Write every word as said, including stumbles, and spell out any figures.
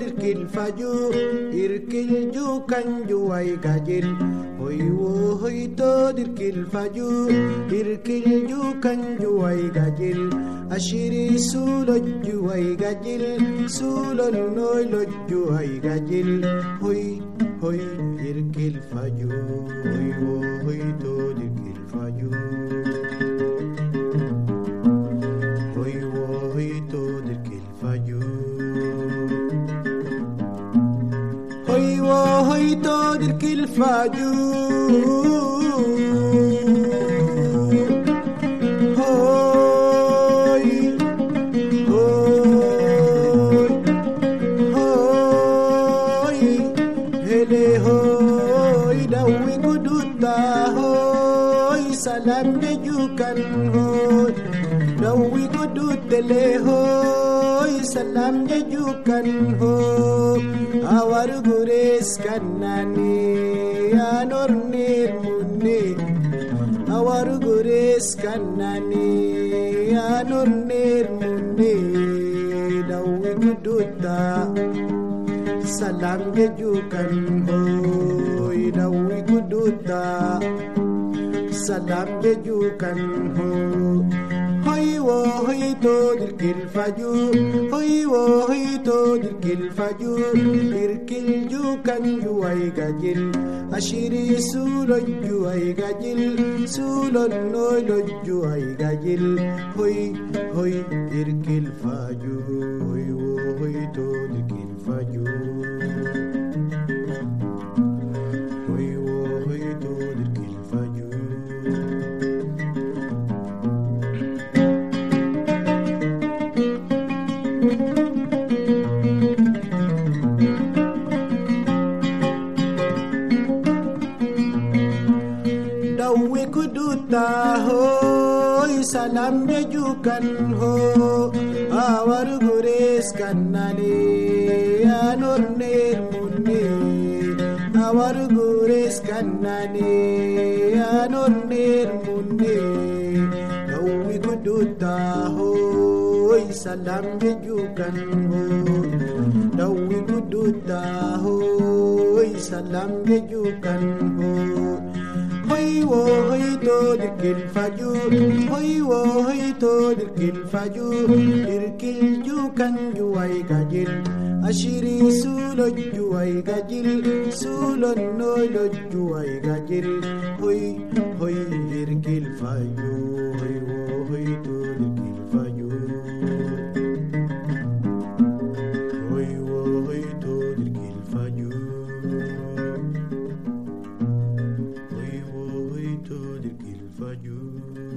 dirkil faju irkil ju kanju ay gajil hoy wo hoy to dirkil faju irkil ju kanju ay gajil ashiri sulojju ay gajil sulon noy lojju ay gajil hoy hoy irkil faju hoy wo hoy to dirkil faju hoy wo hoy to dirkil faju hoy wo hoy to dirkil faju salam bejukan hoy dawi gudut tele hoy salam bejukan hoy awar gures kanani anor nir munni awar gures kanani anor nir munni dawi gudut salam bejukan hoy dawi gudut salam bejukan ho hoy wo hoy to dirkil faju hoy wo hoy to dirkil faju dirkil jukan ju ay gajil ashiri sulon ju ay gajil sulon noy lojju ay gajil hoy hoy dirkil faju hoy wo hoy to dirkil faju hoy wo hoy to dirkil faju dawi kuduta hoy salam bejukan ho awar gures kanani anor ner munni awar gures kanani anor ner munni dawi kuduta hoy salam bejukan ho dawi kuduta hoy salam bejukan ho hoy wo hoy to dirkil faju hoy wo hoy to dirkil faju dirkil ju kan ju ay gajil ashiri sulojju ay gajil sulon noy lojju ay gajil hoy hoy dirkil faju hoy wo hoy to dirkil faju hoy wo hoy to dirkil faju to dirkil faju